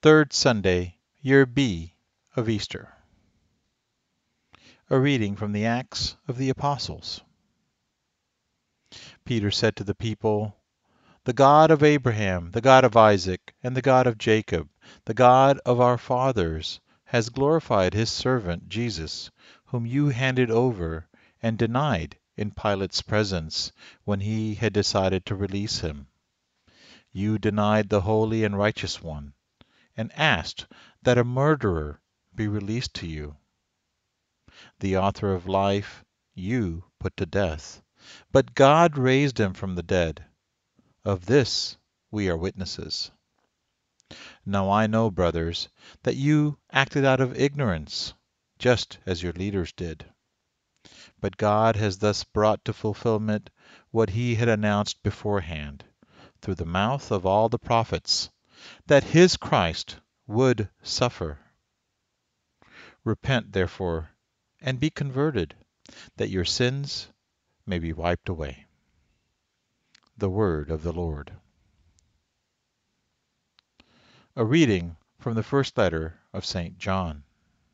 Third Sunday, Year B of Easter. A reading from the Acts of the Apostles. Peter said to the people, "The God of Abraham, the God of Isaac, and the God of Jacob, the God of our fathers, has glorified his servant Jesus, whom you handed over and denied in Pilate's presence when he had decided to release him. You denied the Holy and Righteous One, and asked that a murderer be released to you. The author of life you put to death, but God raised him from the dead. Of this we are witnesses. Now I know, brothers, that you acted out of ignorance, just as your leaders did. But God has thus brought to fulfillment what he had announced beforehand, through the mouth of all the prophets, that his Christ would suffer. Repent, therefore, and be converted, that your sins may be wiped away." The word of the Lord. A reading from the first letter of St. John.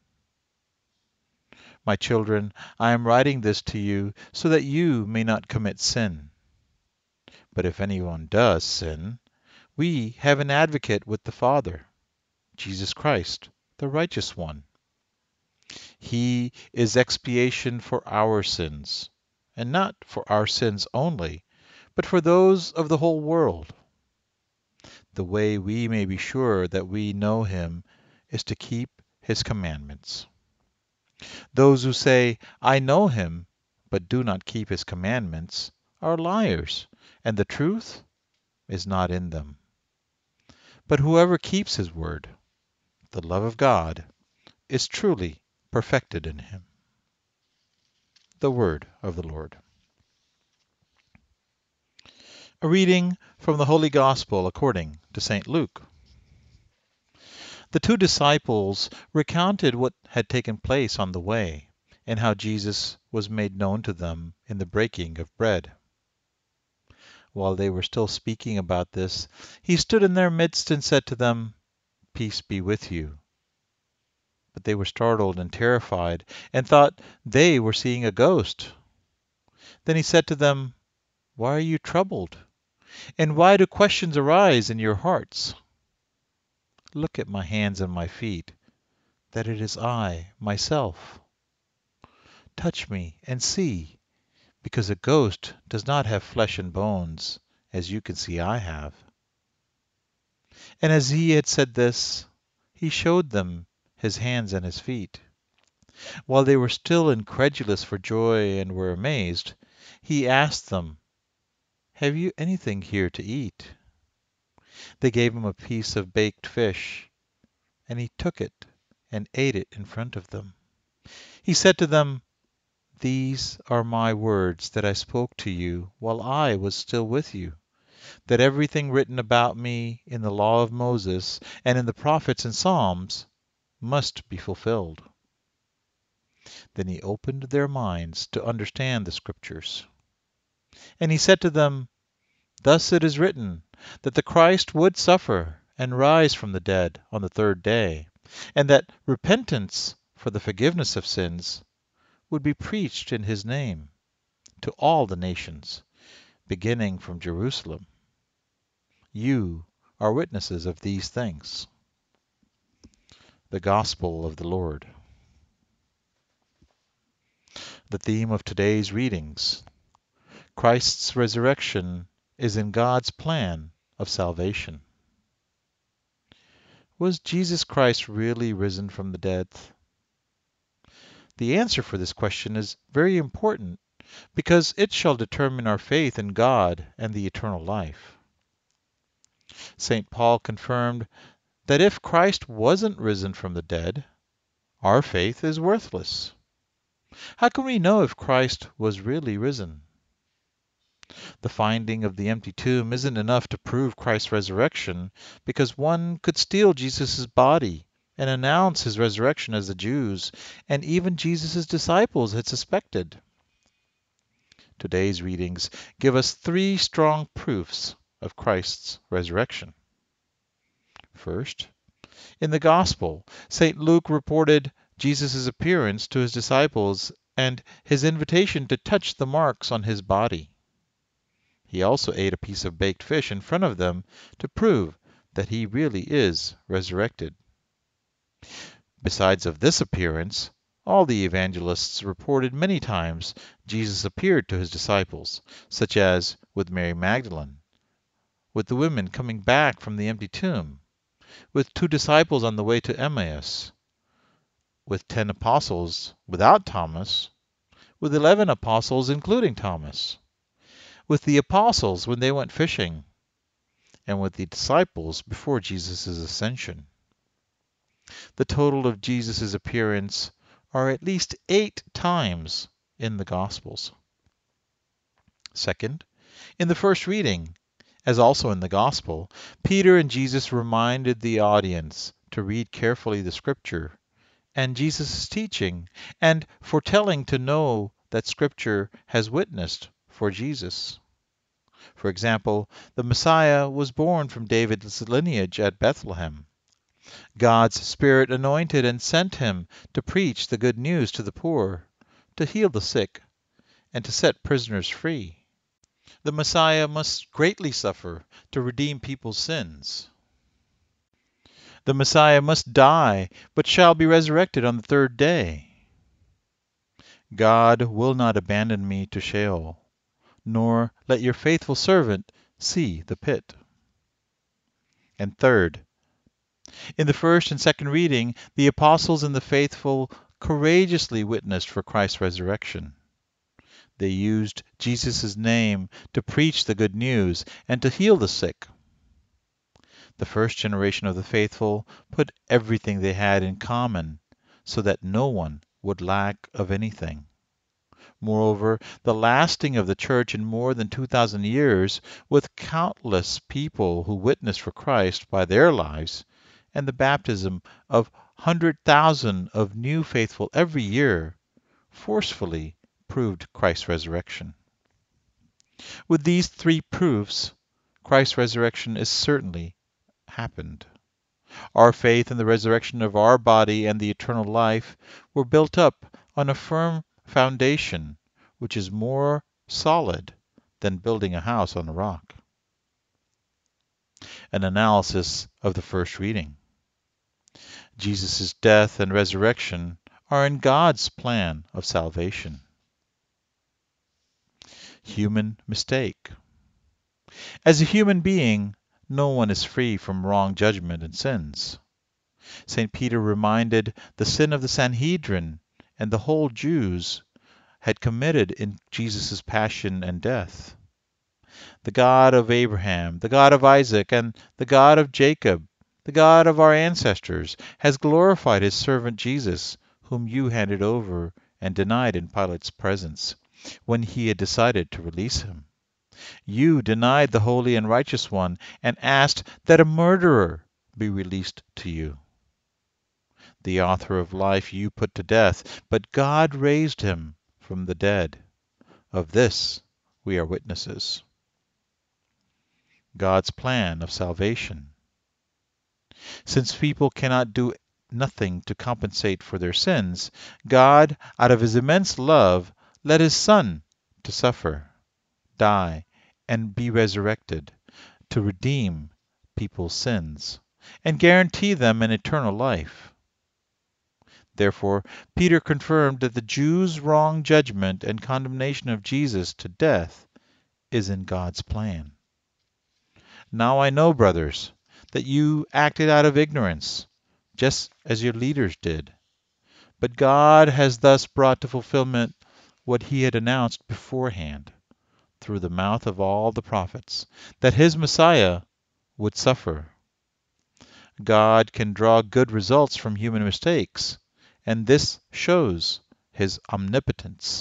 My children, I am writing this to you so that you may not commit sin. But if anyone does sin, we have an advocate with the Father, Jesus Christ, the righteous one. He is expiation for our sins, and not for our sins only, but for those of the whole world. The way we may be sure that we know him is to keep his commandments. Those who say, "I know him," but do not keep his commandments, are liars, and the truth is not in them. But whoever keeps his word, the love of God is truly perfected in him. The word of the Lord. A reading from the Holy Gospel according to St. Luke. The two disciples recounted what had taken place on the way, and how Jesus was made known to them in the breaking of bread. While they were still speaking about this, he stood in their midst and said to them, "Peace be with you." But they were startled and terrified, and thought they were seeing a ghost. Then he said to them, "Why are you troubled? And why do questions arise in your hearts? Look at my hands and my feet, that it is I, myself. Touch me and see, because a ghost does not have flesh and bones, as you can see I have." And as he had said this, he showed them his hands and his feet. While they were still incredulous for joy and were amazed, he asked them, "Have you anything here to eat?" They gave him a piece of baked fish, and he took it and ate it in front of them. He said to them, "These are my words that I spoke to you while I was still with you, that everything written about me in the law of Moses and in the prophets and Psalms must be fulfilled." Then he opened their minds to understand the Scriptures. And he said to them, "Thus it is written, that the Christ would suffer and rise from the dead on the third day, and that repentance for the forgiveness of sins would be preached in his name to all the nations, beginning from Jerusalem. You are witnesses of these things." The Gospel of the Lord. The theme of today's readings: Christ's resurrection is in God's plan of salvation. Was Jesus Christ really risen from the dead? The answer for this question is very important because it shall determine our faith in God and the eternal life. St. Paul confirmed that if Christ wasn't risen from the dead, our faith is worthless. How can we know if Christ was really risen? The finding of the empty tomb isn't enough to prove Christ's resurrection, because one could steal Jesus' body and announce his resurrection as the Jews and even Jesus' disciples had suspected. Today's readings give us three strong proofs of Christ's resurrection. First, In the Gospel, St. Luke reported Jesus' appearance to his disciples and his invitation to touch the marks on his body. He also ate a piece of baked fish in front of them to prove that he really is resurrected. Besides of this appearance, all the evangelists reported many times Jesus appeared to his disciples, such as with Mary Magdalene, with the women coming back from the empty tomb, with 2 disciples on the way to Emmaus, with 10 apostles without Thomas, with 11 apostles including Thomas, with the apostles when they went fishing, and with the disciples before Jesus' ascension. The total of Jesus' appearance are at least 8 times in the Gospels. Second, in the first reading, as also in the Gospel, Peter and Jesus reminded the audience to read carefully the Scripture and Jesus' teaching, and foretelling to know that Scripture has witnessed for Jesus. For example, the Messiah was born from David's lineage at Bethlehem. God's Spirit anointed and sent him to preach the good news to the poor, to heal the sick, and to set prisoners free. The Messiah must greatly suffer to redeem people's sins. The Messiah must die, but shall be resurrected on the 3rd day. God will not abandon me to Sheol, nor let your faithful servant see the pit. And third, in the first and second reading, the apostles and the faithful courageously witnessed for Christ's resurrection. They used Jesus' name to preach the good news and to heal the sick. The first generation of the faithful put everything they had in common so that no one would lack of anything. Moreover, the lasting of the church in more than 2,000 years, with countless people who witnessed for Christ by their lives, and the baptism of 100,000 of new faithful every year, forcefully proved Christ's resurrection. With these 3 proofs, Christ's resurrection is certainly happened. Our faith in the resurrection of our body and the eternal life were built up on a firm foundation, which is more solid than building a house on a rock. An analysis of the first reading. Jesus' death and resurrection are in God's plan of salvation. Human mistake. As a human being, no one is free from wrong judgment and sins. St. Peter reminded the sin of the Sanhedrin and the whole Jews had committed in Jesus' passion and death. The God of Abraham, the God of Isaac, and the God of Jacob, the God of our ancestors, has glorified his servant Jesus, whom you handed over and denied in Pilate's presence, when he had decided to release him. You denied the Holy and Righteous One and asked that a murderer be released to you. The author of life you put to death, but God raised him from the dead. Of this we are witnesses. God's plan of salvation. Since people cannot do nothing to compensate for their sins, God, out of his immense love, led his Son to suffer, die, and be resurrected, to redeem people's sins, and guarantee them an eternal life. Therefore, Peter confirmed that the Jews' wrong judgment and condemnation of Jesus to death is in God's plan. Now I know, brothers, that you acted out of ignorance, just as your leaders did. But God has thus brought to fulfillment what he had announced beforehand, through the mouth of all the prophets, that his Messiah would suffer. God can draw good results from human mistakes, and this shows his omnipotence.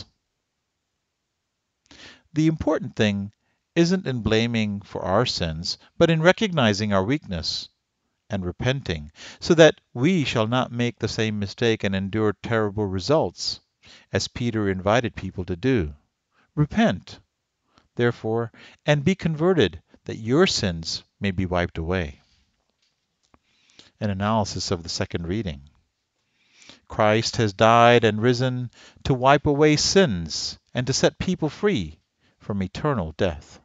The important thing isn't in blaming for our sins, but in recognizing our weakness and repenting, so that we shall not make the same mistake and endure terrible results, as Peter invited people to do. Repent, therefore, and be converted, that your sins may be wiped away. An analysis of the second reading. Christ has died and risen to wipe away sins and to set people free from eternal death.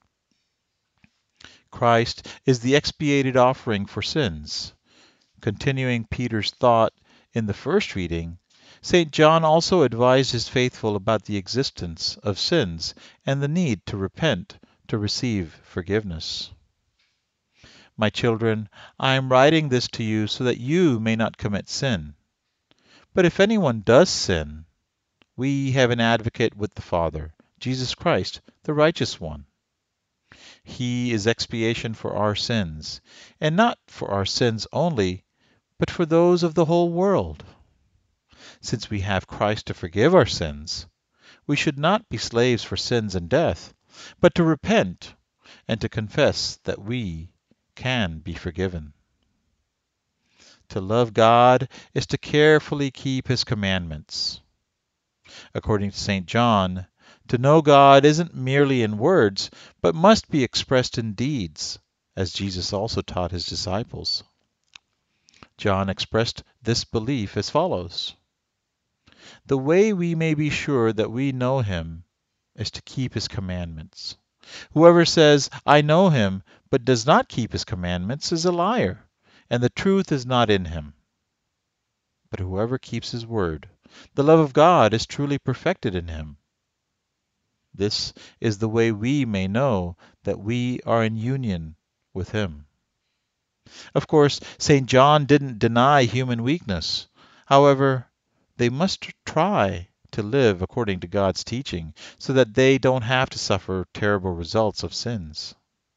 Christ is the expiated offering for sins. Continuing Peter's thought in the first reading, St. John also advised his faithful about the existence of sins and the need to repent to receive forgiveness. My children, I am writing this to you so that you may not commit sin. But if anyone does sin, we have an advocate with the Father, Jesus Christ, the righteous one. He is expiation for our sins, and not for our sins only, but for those of the whole world. Since we have Christ to forgive our sins, we should not be slaves for sins and death, but to repent and to confess that we can be forgiven. To love God is to carefully keep His commandments. According to St. John, to know God isn't merely in words, but must be expressed in deeds, as Jesus also taught His disciples. John expressed this belief as follows: "The way we may be sure that we know Him is to keep His commandments. Whoever says, 'I know Him,' but does not keep His commandments is a liar, and the truth is not in him. But whoever keeps His word, the love of God is truly perfected in him. This is the way we may know that we are in union with Him." Of course, St. John didn't deny human weakness. However, they must try to live according to God's teaching so that they don't have to suffer terrible results of sins.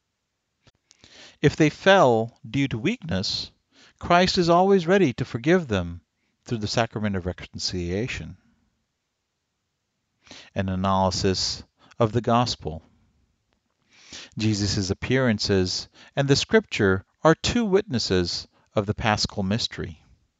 If they fell due to weakness, Christ is always ready to forgive them through the sacrament of reconciliation. An analysis of the Gospel. Jesus' appearances and the Scripture are two witnesses of the Paschal mystery.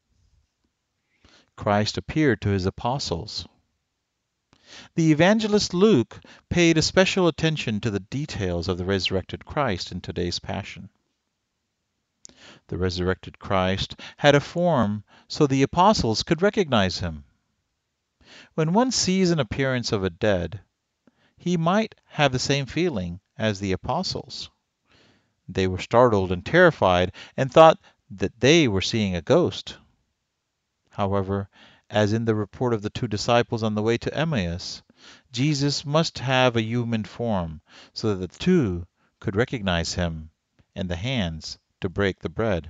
Christ appeared to His apostles. The evangelist Luke paid especial attention to the details of the resurrected Christ in today's Passion. The resurrected Christ had a form so the apostles could recognize Him. When one sees an appearance of a dead, he might have the same feeling as the apostles. They were startled and terrified and thought that they were seeing a ghost. However, as in the report of the two disciples on the way to Emmaus, Jesus must have a human form so that the two could recognize Him and the hands to break the bread.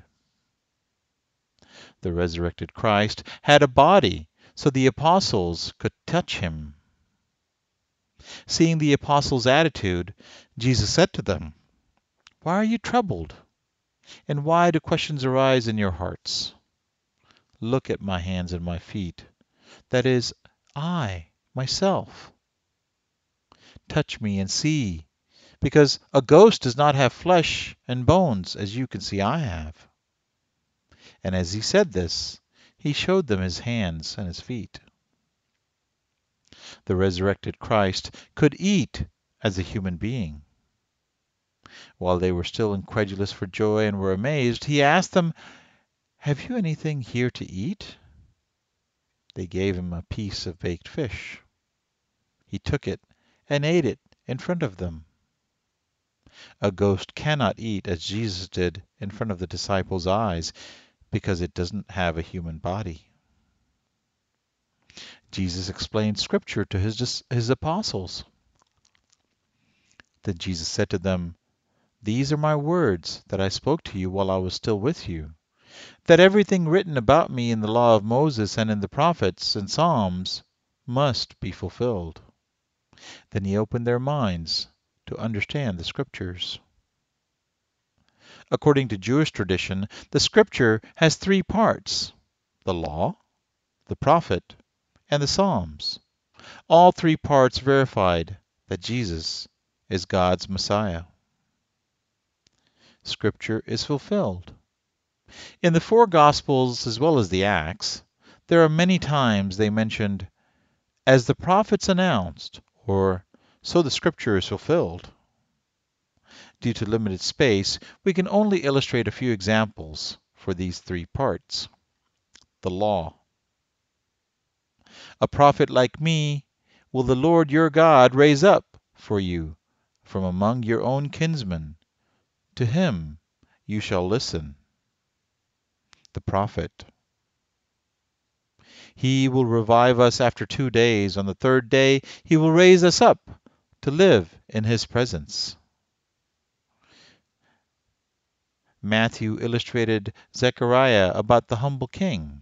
The resurrected Christ had a body so the apostles could touch Him. Seeing the apostles' attitude, Jesus said to them, "Why are you troubled? And why do questions arise in your hearts? Look at my hands and my feet, that is, I, myself. Touch me and see, because a ghost does not have flesh and bones as you can see I have." And as He said this, He showed them His hands and His feet. The resurrected Christ could eat as a human being. While they were still incredulous for joy and were amazed, He asked them, "Have you anything here to eat?" They gave Him a piece of baked fish. He took it and ate it in front of them. A ghost cannot eat as Jesus did in front of the disciples' eyes because it doesn't have a human body. Jesus explained Scripture to His apostles. Then Jesus said to them, "These are my words that I spoke to you while I was still with you, that everything written about me in the law of Moses and in the prophets and Psalms must be fulfilled." Then He opened their minds to understand the Scriptures. According to Jewish tradition, the Scripture has three parts: the law, the prophet, and the Psalms. All three parts verified that Jesus is God's Messiah. Scripture is fulfilled. In the four Gospels as well as the Acts, there are many times they mentioned, "as the prophets announced," or "so the Scripture is fulfilled." Due to limited space, we can only illustrate a few examples for these three parts. The law. A prophet like me will the Lord your God raise up for you from among your own kinsmen. To him you shall listen. The prophet. He will revive us after 2 days. On the third day he will raise us up to live in his presence. Matthew illustrated Zechariah about the humble king.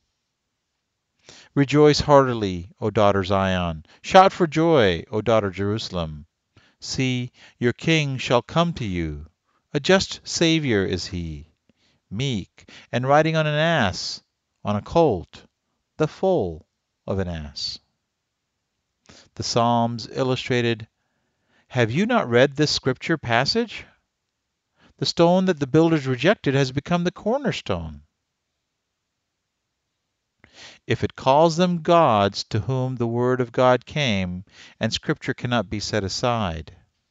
Rejoice heartily, O daughter Zion. Shout for joy, O daughter Jerusalem. See, your king shall come to you. A just Savior is he, meek, and riding on an ass, on a colt, the foal of an ass. The Psalms illustrated, have you not read this scripture passage? The stone that the builders rejected has become the cornerstone. If it calls them gods to whom the word of God came, and scripture cannot be set aside.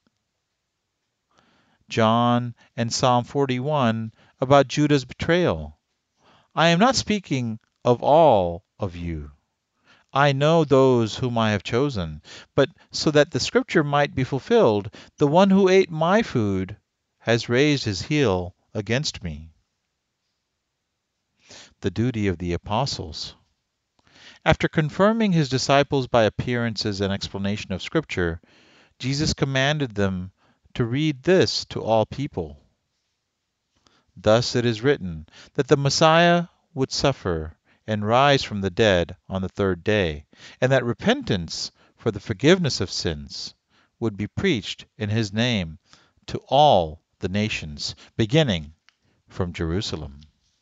John and Psalm 41 about Judah's betrayal. I am not speaking of all of you. I know those whom I have chosen, but so that the scripture might be fulfilled, the one who ate my food has raised his heel against me. The duty of the apostles. After confirming his disciples by appearances and explanation of Scripture, Jesus commanded them to read this to all people. Thus it is written that the Messiah would suffer and rise from the dead on the third day, and that repentance for the forgiveness of sins would be preached in his name to all the nations, beginning from Jerusalem.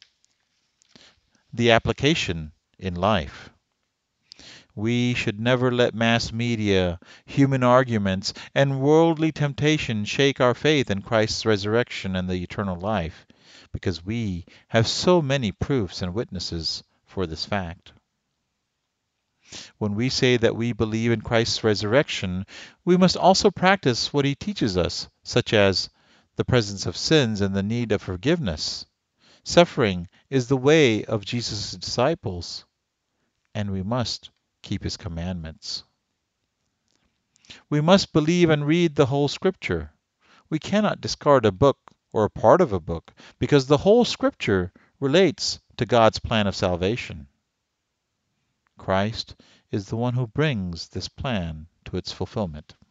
The application in life. We should never let mass media, human arguments, and worldly temptation shake our faith in Christ's resurrection and the eternal life, because we have so many proofs and witnesses for this fact. When we say that we believe in Christ's resurrection, we must also practice what he teaches us, such as the presence of sins and the need of forgiveness. Suffering is the way of Jesus' disciples, and we must keep his commandments. We must believe and read the whole Scripture. We cannot discard a book or a part of a book, because the whole Scripture relates to God's plan of salvation. Christ is the one who brings this plan to its fulfillment.